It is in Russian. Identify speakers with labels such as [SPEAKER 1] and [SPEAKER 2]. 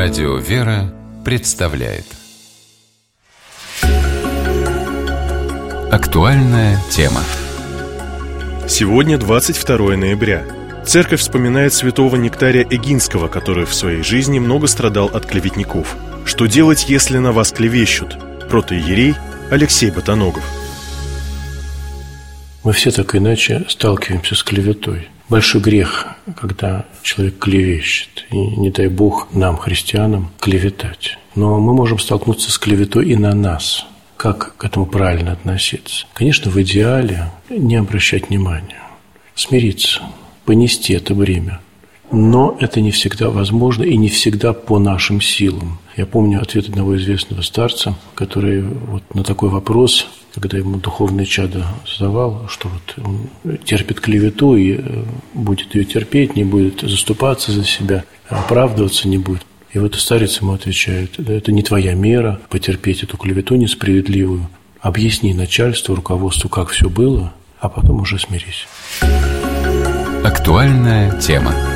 [SPEAKER 1] Радио «Вера» представляет актуальная тема.
[SPEAKER 2] Сегодня 22 ноября. Церковь вспоминает святого Нектария Эгинского, который в своей жизни много страдал от клеветников. Что делать, если на вас клевещут? Протоиерей Алексей Ботоногов.
[SPEAKER 3] Мы все так иначе сталкиваемся с клеветой. Большой грех, когда человек клевещет. И не дай Бог нам, христианам, клеветать. Но мы можем столкнуться с клеветой и на нас. Как к этому правильно относиться? Конечно, в идеале не обращать внимания. Смириться, понести это бремя. Но это не всегда возможно и не всегда по нашим силам. Я помню ответ одного известного старца, который вот на такой вопрос, когда ему духовное чадо задавал, что вот он терпит клевету и будет ее терпеть, не будет заступаться за себя, оправдываться не будет. И вот старец ему отвечает: да, это не твоя мера потерпеть эту клевету несправедливую. Объясни начальству, руководству, как все было, а потом уже смирись.
[SPEAKER 1] Актуальная тема.